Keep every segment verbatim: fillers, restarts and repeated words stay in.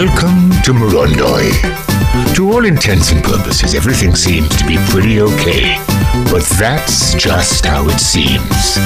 Welcome to Morondoi. To all intents and purposes, everything seems to be pretty okay. But that's just how it seems.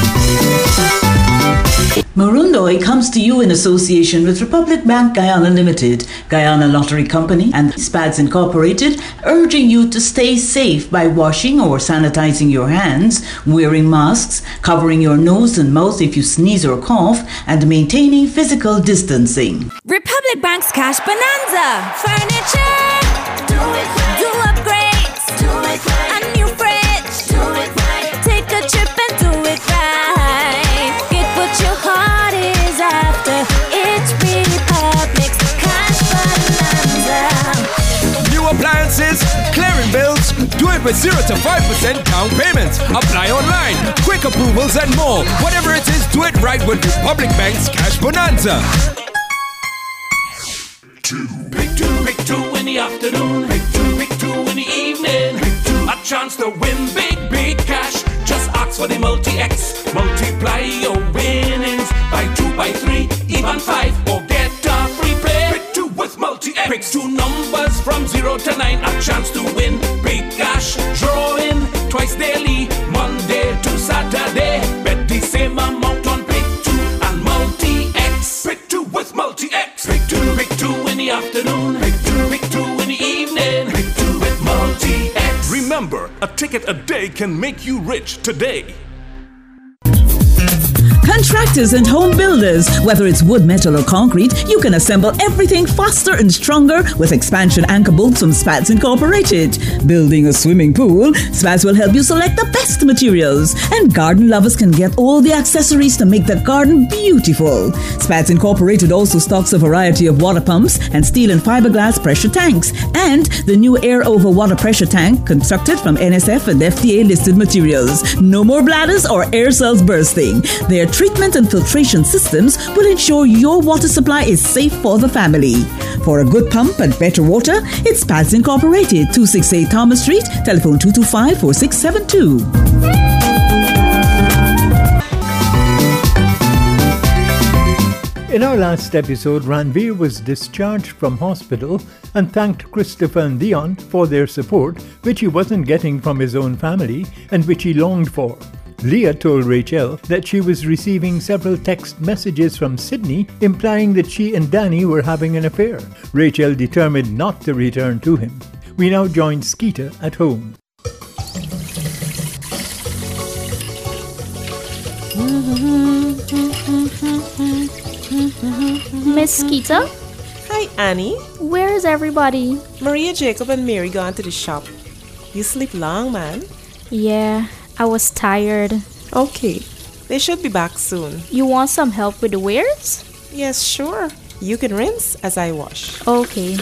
Morondoi comes to you in association with Republic Bank Guyana Limited, Guyana Lottery Company, and SPADS Incorporated, urging you to stay safe by washing or sanitizing your hands, wearing masks, covering your nose and mouth if you sneeze or cough, and maintaining physical distancing. Republic Bank's Cash Bonanza. Furniture. Do it right. Do upgrades. Do it right. A new fridge. Do it right. Take a trip and do it right. Get what your heart is after. It's Republic's Cash Bonanza. New appliances, clearing bills. Do it with zero to five percent down payments. Apply online. Quick approvals and more. Whatever it is, do it right with Republic Bank's Cash Bonanza. Two. Pick two, pick two in the afternoon. Pick two, pick two in the evening. Pick two. A chance to win big, big cash. Just ask for the multi-X. Multiply your winnings by two, by three, even five. Or get a free play. Pick two with multi-X. Pick two numbers from zero to nine. A chance to win big cash. Drawing twice daily, Monday to Saturday. Bet the same amount on pick two and multi-X. Pick two with multi-X. Pick two, pick two in the afternoon. Pick two, pick two in the evening. Pick two with multi-X. Remember, a ticket a day can make you rich today. Contractors and home builders, whether it's wood, metal or concrete, you can assemble everything faster and stronger with expansion anchor bolts from SPADS Incorporated. Building a swimming pool, SPADS will help you select the best materials. And garden lovers can get all the accessories to make the garden beautiful. SPADS Incorporated also stocks a variety of water pumps and steel and fiberglass pressure tanks. And the new air over water pressure tank constructed from N S F and F D A listed materials. No more bladders or air cells bursting. Their treatment and filtration systems will ensure your water supply is safe for the family. For a good pump and better water, it's SPADS Incorporated, two sixty-eight Thomas Street, telephone two two five, four six seven two. In our last episode, Ranveer was discharged from hospital and thanked Christopher and Dion for their support, which he wasn't getting from his own family and which he longed for. Leah told Rachel that she was receiving several text messages from Sydney implying that she and Danny were having an affair. Rachel determined not to return to him. We now join Skeeter at home. Miss Skeeter? Hi, Annie. Where is everybody? Maria, Jacob, and Mary gone to the shop. You sleep long, man. Yeah, I was tired. Okay, they should be back soon. You want some help with the wares? Yes, sure. You can rinse as I wash. Okay.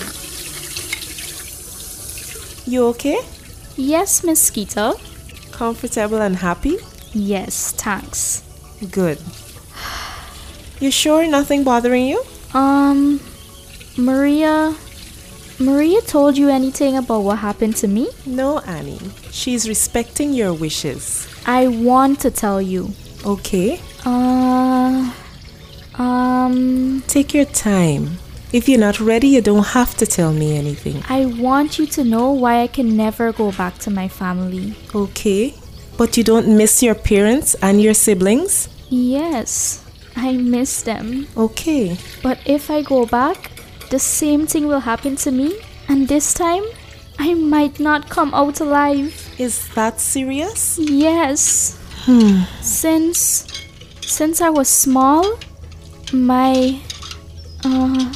You okay? Yes, Miss Skeeter. Comfortable and happy? Yes, thanks. Good. You sure nothing bothering you? Um, Maria... Maria told you anything about what happened to me? No, Annie. She's respecting your wishes. I want to tell you. Okay. Uh... Um... Take your time. If you're not ready, you don't have to tell me anything. I want you to know why I can never go back to my family. Okay. But you don't miss your parents and your siblings? Yes. I miss them. Okay. But if I go back, the same thing will happen to me, and this time, I might not come out alive. Is that serious? Yes. Hmm. Since, since I was small, my, uh...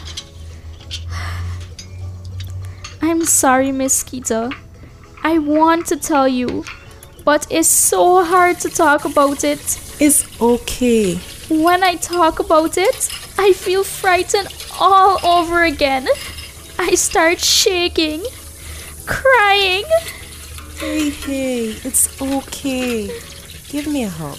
I'm sorry, Miss Skeeter. I want to tell you, but it's so hard to talk about it. It's okay. When I talk about it, I feel frightened all over again. I start shaking, crying. Hey, hey, it's okay. Give me a hug.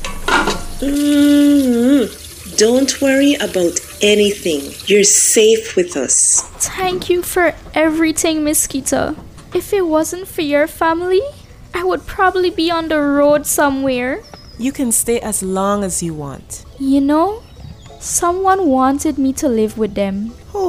Mm-hmm. Don't worry about anything. You're safe with us. Thank you for everything, Miss Skeeter. If it wasn't for your family, I would probably be on the road somewhere. You can stay as long as you want. You know, someone wanted me to live with them. Who? A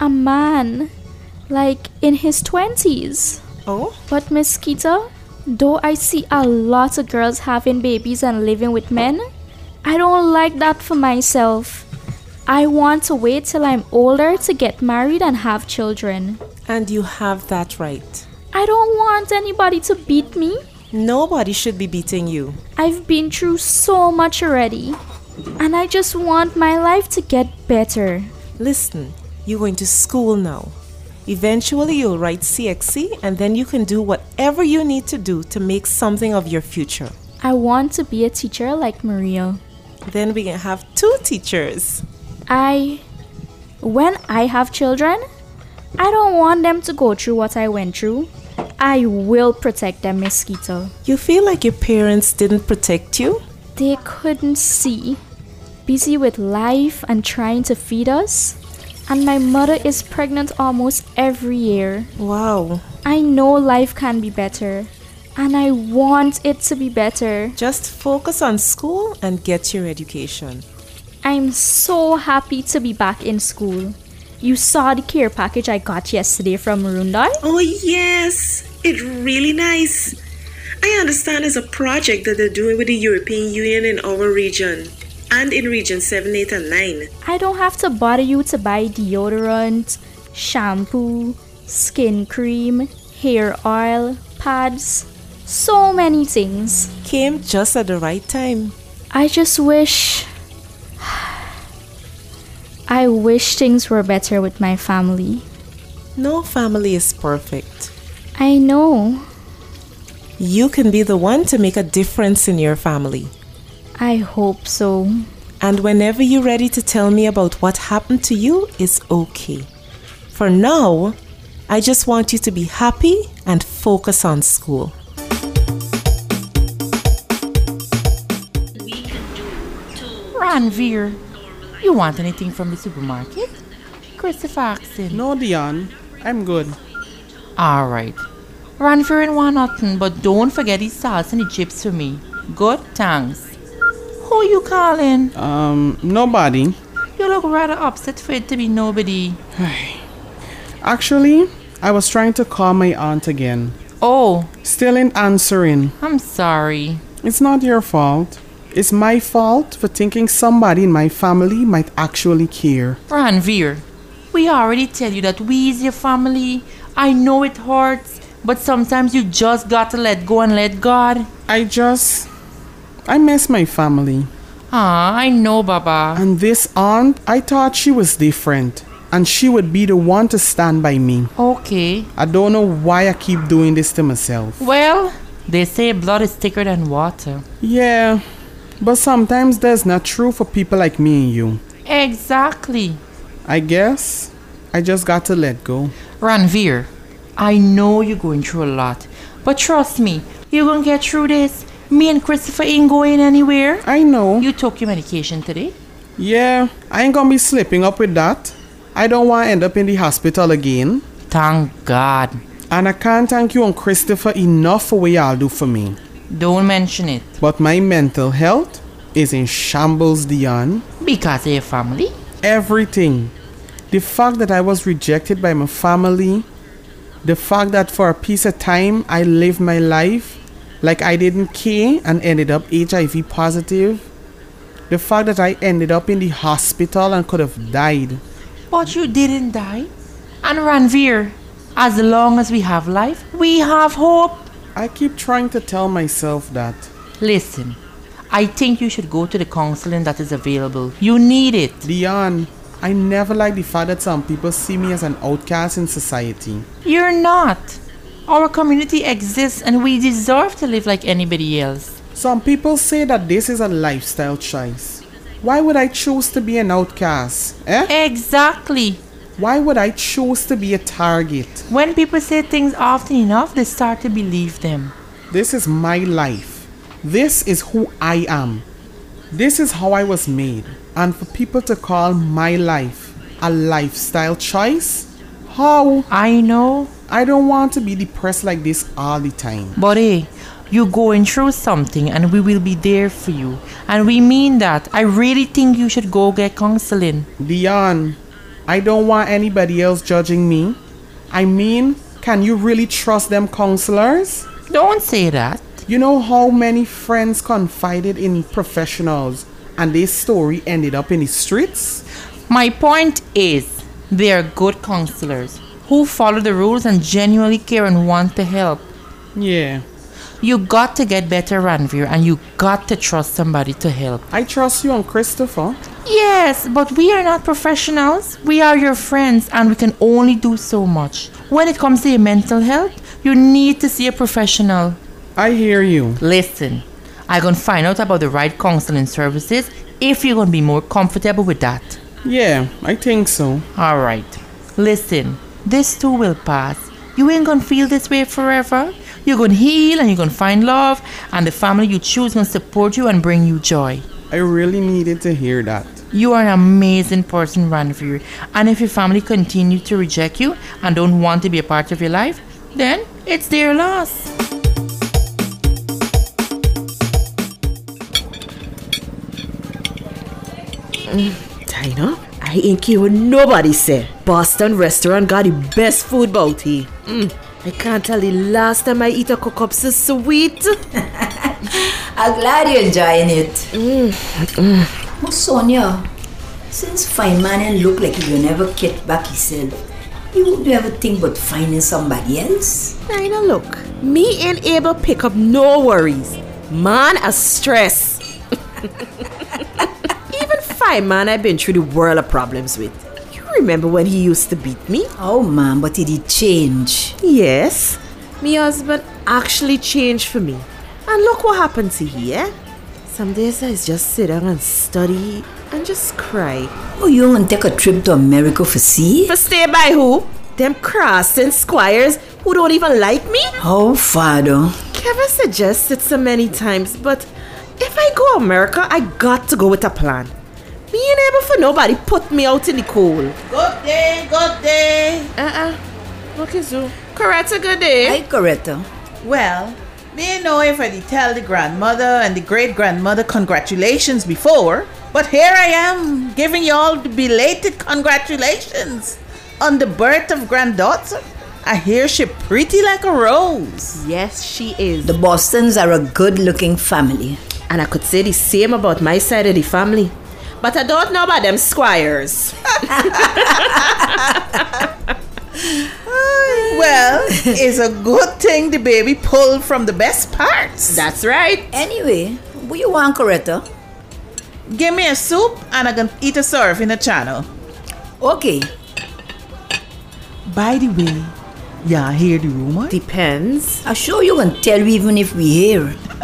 a man, like in his twenties. Oh? But Miss Keita, though I see a lot of girls having babies and living with men, I don't like that for myself. I want to wait till I'm older to get married and have children. And you have that right. I don't want anybody to beat me. Nobody should be beating you. I've been through so much already, and I just want my life to get better. Listen, you're going to school now. Eventually you'll write C X C and then you can do whatever you need to do to make something of your future. I want to be a teacher like Maria. Then we can have two teachers. I... When I have children, I don't want them to go through what I went through. I will protect them, Miss Keita. You feel like your parents didn't protect you? They couldn't see. Busy with life and trying to feed us. And my mother is pregnant almost every year. Wow. I know life can be better. And I want it to be better. Just focus on school and get your education. I'm so happy to be back in school. You saw the care package I got yesterday from Marundai? Oh yes, it's really nice. I understand it's a project that they're doing with the European Union in our region and in region seven, eight and nine. I don't have to bother you to buy deodorant, shampoo, skin cream, hair oil, pads, so many things. Came just at the right time. I just wish... I wish things were better with my family. No family is perfect. I know. You can be the one to make a difference in your family. I hope so. And whenever you're ready to tell me about what happened to you, it's okay. For now, I just want you to be happy and focus on school. Ranveer, you want anything from the supermarket? Christopher asking. No, Dion. I'm good. Alright. Ranveer and want nothing, but don't forget the sauce and the chips for me. Good, thanks. Who you calling? Um, nobody. You look rather upset for it to be nobody. Actually, I was trying to call my aunt again. Oh. Still ain't answering. I'm sorry. It's not your fault. It's my fault for thinking somebody in my family might actually care. Ranveer, we already tell you that we is your family. I know it hurts, but sometimes you just got to let go and let God. I just... I miss my family. Ah, I know, Baba. And this aunt, I thought she was different. And she would be the one to stand by me. Okay. I don't know why I keep doing this to myself. Well, they say blood is thicker than water. Yeah, but sometimes that's not true for people like me and you. Exactly. I guess I just got to let go. Ranveer, I know you're going through a lot. But trust me, you're going to get through this. Me and Christopher ain't going anywhere. I know. You took your medication today? Yeah, I ain't gonna be slipping up with that. I don't want to end up in the hospital again. Thank God. And I can't thank you and Christopher enough for what y'all do for me. Don't mention it. But my mental health is in shambles, Dion. Because of your family? Everything. The fact that I was rejected by my family. The fact that for a piece of time I lived my life like I didn't care and ended up H I V positive. The fact that I ended up in the hospital and could have died. But you didn't die. And Ranveer, as long as we have life, we have hope. I keep trying to tell myself that. Listen, I think you should go to the counseling that is available. You need it. Dion, I never liked the fact that some people see me as an outcast in society. You're not. Our community exists and we deserve to live like anybody else. Some people say that this is a lifestyle choice. Why would I choose to be an outcast? Eh? Exactly. Why would I choose to be a target? When people say things often enough, they start to believe them. This is my life. This is who I am. This is how I was made. And for people to call my life a lifestyle choice? How? I know. I don't want to be depressed like this all the time. But hey, you're going through something and we will be there for you. And we mean that. I really think you should go get counseling. Dion, I don't want anybody else judging me. I mean, can you really trust them counselors? Don't say that. You know how many friends confided in professionals and their story ended up in the streets? My point is, they are good counselors who follow the rules and genuinely care and want to help. Yeah. You got to get better, Ranveer, and you got to trust somebody to help. I trust you and Christopher. Yes, but we are not professionals. We are your friends and we can only do so much. When it comes to your mental health, you need to see a professional. I hear you. Listen, I'm going to find out about the right counseling services if you're going to be more comfortable with that. Yeah, I think so. All right. Listen, this too will pass. You ain't going to feel this way forever. You're going to heal and you're going to find love, and the family you choose will support you and bring you joy. I really needed to hear that. You are an amazing person, Ranveer. And if your family continue to reject you and don't want to be a part of your life, then it's their loss. Mm, Dinah, I ain't care what nobody say. Boston restaurant got the best food bout here. Mm, I can't tell the last time I eat a cook-up so sweet. I'm glad you're enjoying it. Mm, mm. Oh, Sonia, since fine man and look like you never get back yourself, you do ever think about finding somebody else? Dinah, look, me ain't able to pick up no worries. Man, a stress. Even fine man I've been through the world of problems with. You remember when he used to beat me? Oh man, but he did change. Yes, me husband actually changed for me. And look what happened to here. Some days I just sit down and study and just cry. Oh, you want to take a trip to America for see? For stay by who? Them Croston squires who don't even like me? Oh, father. Kevin suggested so many times, but if I go to America, I got to go with a plan. Me ain't able for nobody put me out in the cold. Good day, good day. Uh-uh. Okay, so. Coretta, good day. Hi, Coretta. Well, me know if I did tell the grandmother and the great-grandmother congratulations before, but here I am giving you all the belated congratulations on the birth of granddaughter. I hear she pretty like a rose. Yes, she is. The Bostons are a good-looking family. And I could say the same about my side of the family. But I don't know about them squires. Well, it's a good thing the baby pulled from the best parts. That's right. Anyway, what you want, Coretta? Give me a soup and I can eat a serve in the channel. Okay. By the way, y'all hear the rumor? Depends. I'm sure you can tell me even if we hear.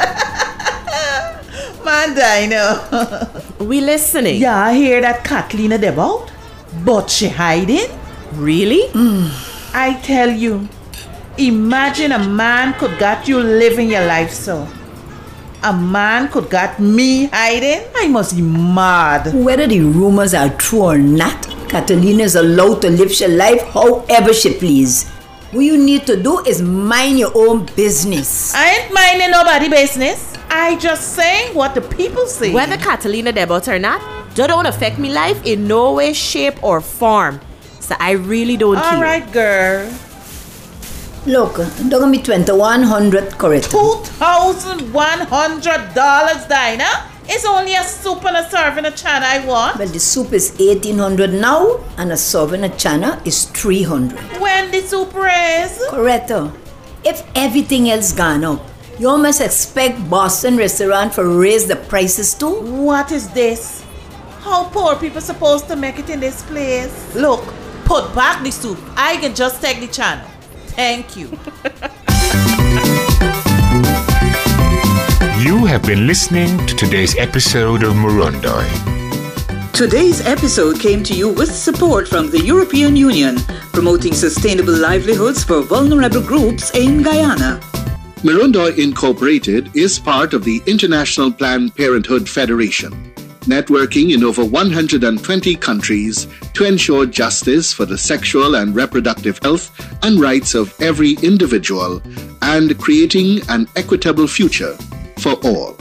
Man, I know. We listening. Y'all hear that Catalina Debout? But she hiding? Really? Mm. I tell you, imagine a man could got you living your life so. A man could got me hiding? I must be mad. Whether the rumors are true or not, Catalina is allowed to live her life however she please. What you need to do is mind your own business. I ain't minding nobody business. I just saying what the people say. Whether Catalina Debout or not, that don't affect me life in no way, shape or form. So I really don't All care. All right, girl. Look, don't give me twenty-one hundred, correct? two thousand one hundred dollars, Dinah? It's only a soup and a serve in a chana I want. Well, the soup is eighteen hundred now, and a serve in a chana is three hundred. When the soup raise? Correct. If everything else gone up, you must expect Boston restaurant for raise the prices too. What is this? How poor people supposed to make it in this place? Look, put back the soup. I can just take the channel. Thank you. You have been listening to today's episode of Murundoi. Today's episode came to you with support from the European Union, promoting sustainable livelihoods for vulnerable groups in Guyana. Murundoi Incorporated is part of the International Planned Parenthood Federation, networking in over one hundred twenty countries to ensure justice for the sexual and reproductive health and rights of every individual and creating an equitable future for all.